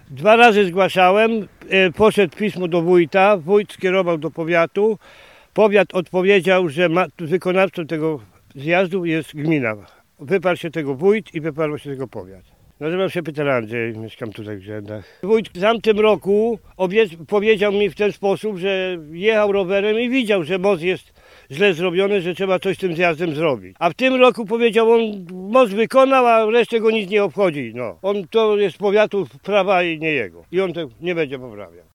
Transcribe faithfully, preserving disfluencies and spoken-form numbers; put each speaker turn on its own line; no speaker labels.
Dwa razy zgłaszałem, poszedł pismo do wójta, wójt skierował do powiatu. Powiat odpowiedział, że ma, wykonawcą tego zjazdu jest gmina. Wyparł się tego wójt i wyparł się tego powiat. Nazywam się Peter Andrzej, mieszkam tutaj w Grzędach. Wójt w tamtym roku powiedział mi w ten sposób, że jechał rowerem i widział, że most jest źle zrobiony, że trzeba coś z tym zjazdem zrobić. A w tym roku powiedział, on most wykonał, a resztę go nic nie obchodzi. No. On to jest powiatu prawa i nie jego. I on to nie będzie poprawiał.